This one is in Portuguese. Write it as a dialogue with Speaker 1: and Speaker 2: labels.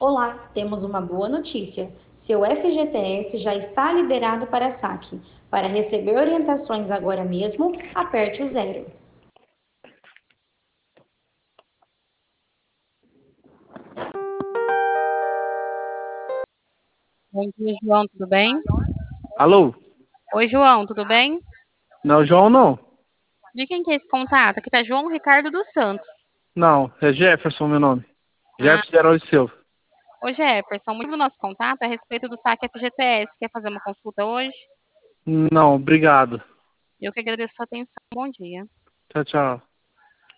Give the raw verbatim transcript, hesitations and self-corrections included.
Speaker 1: Olá, temos uma boa notícia. Seu F G T S já está liberado para saque. Para receber orientações agora mesmo, aperte o zero.
Speaker 2: Bom dia, João, tudo bem?
Speaker 3: Alô?
Speaker 2: Oi, João, tudo bem?
Speaker 3: Não, João não.
Speaker 2: De quem que é esse contato? Aqui tá João Ricardo dos Santos.
Speaker 3: Não, é Jefferson meu nome.
Speaker 2: Ah,
Speaker 3: Jefferson de Herói Silva.
Speaker 2: ô Jefferson, muito do nosso contato é a respeito do saque F G T S. Quer fazer uma consulta hoje?
Speaker 3: Não, obrigado.
Speaker 2: Eu que agradeço a sua atenção. Bom dia.
Speaker 3: Tchau, tchau.